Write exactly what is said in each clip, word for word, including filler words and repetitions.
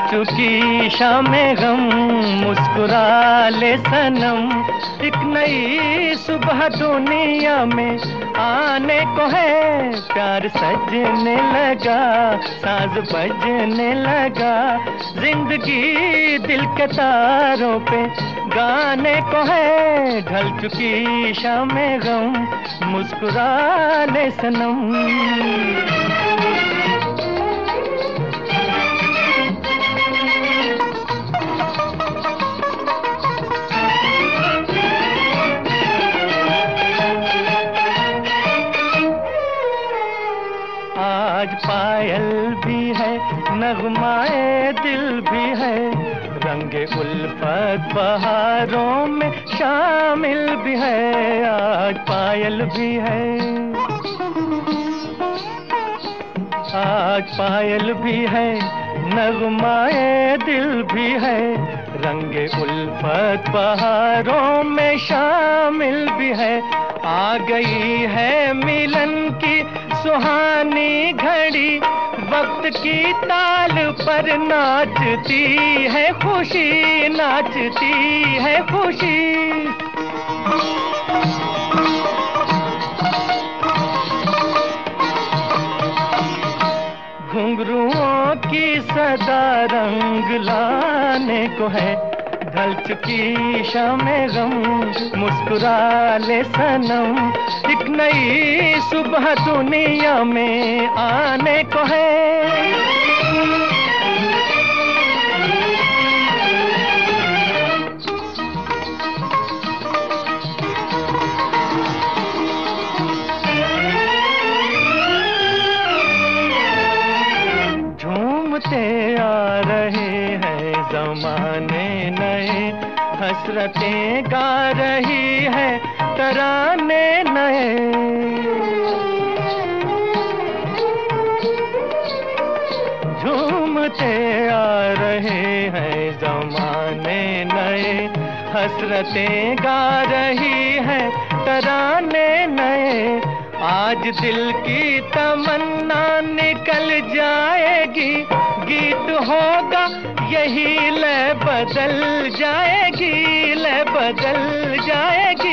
चुकी शामे गम, मुस्कुरा ले सनम। एक नई सुबह दुनिया में आने को है, प्यार सजने लगा, साज बजने लगा। जिंदगी दिल के तारों पे गाने को है, ढल चुकी शामे गम, मुस्कुरा ले सनम। आज पायल भी है, नगमाए दिल भी है, रंगे उल्फत बहारों में शामिल भी है। आज पायल भी है, आज पायल भी है, नगमाए दिल भी है, रंगे उल्फत बहारों में शामिल भी है। आ गई है मिलन की सुहानी घड़ी, वक्त की ताल पर नाचती है खुशी, नाचती है खुशी। घुंघरुओं की सदा रंग लाने को है, ढल चुकी शामे गम, मुस्कुरा ले सनम। एक नई सुबह दुनिया में आने को है। झूमते आ रहे हैं जमाने नए, हसरतें गा रही है तराने नए। झूमते आ रहे हैं जमाने नए, हसरतें गा रही है तराने नए। आज दिल की तमन्ना निकल जाएगी, गीत होगा यही लय बदल जाएगी, लय बदल जाएगी।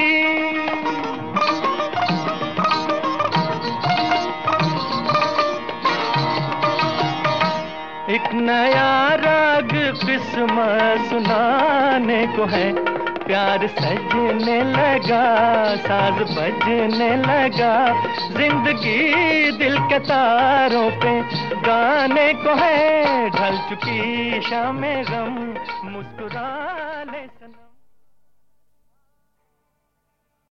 एक नया राग किस्मत सुनाने को है, प्यार सजने लगा, साज बजने लगा। जिंदगी दिल के तारों पे गाने को है, ढल चुकी शामे गम, मुस्कुरा ले सनम।